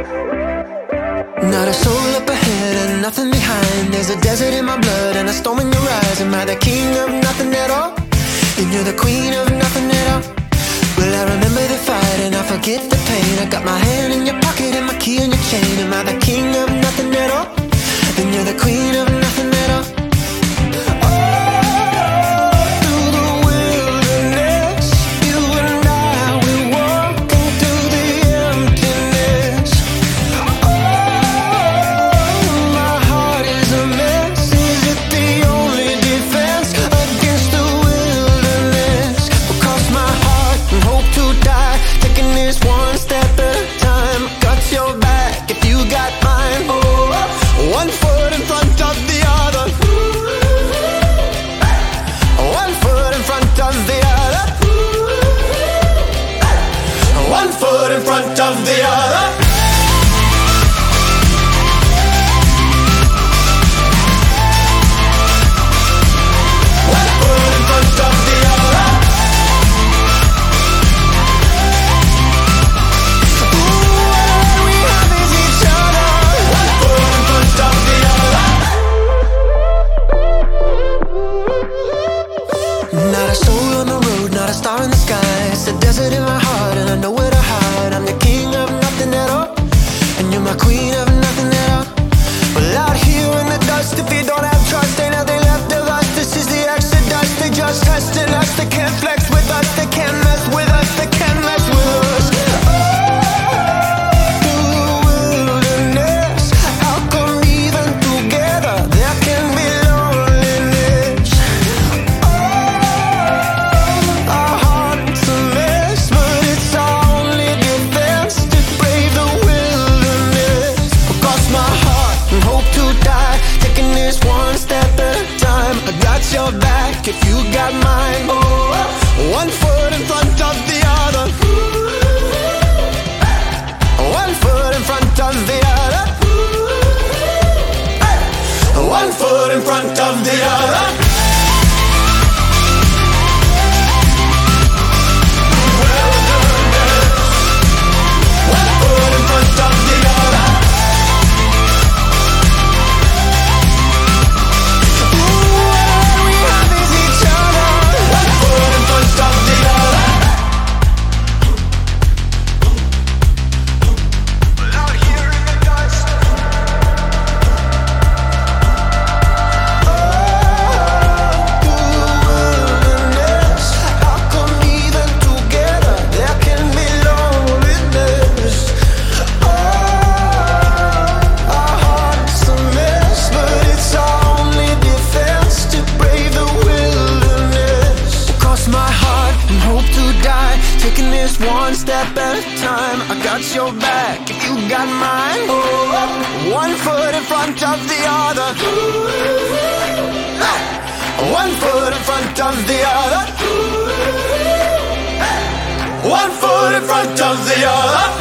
Not a soul up ahead and nothing behind. There's a desert in my blood and a storm in your eyes. Am I the king of nothing at all? And you're the queen of nothing at all. Well, I remember the fight and I forget the pain. I got my hand in your pocket and my key in your chain. Am I the king of nothing at all? And you're the queen of nothing at all. In front of the other. Not a soul on the road, not a star in the sky. It's a desert in my heart and I know where to hide. I'm the king of nothing at all, and you're my queen of nothing at all. Well, out here in the dust, if you don't have trust, ain't nothing left of us. This is the exodus. They just testing us. They can't flex with us. They can't mess with us. They can't mess with us. Your back if you got mine. Oh, one foot in front of the other. One foot in front of the other. One foot in front of the other. One step at a time, I got your back if you got mine. Oh, one foot in front of the other. One foot in front of the other. One foot in front of the other.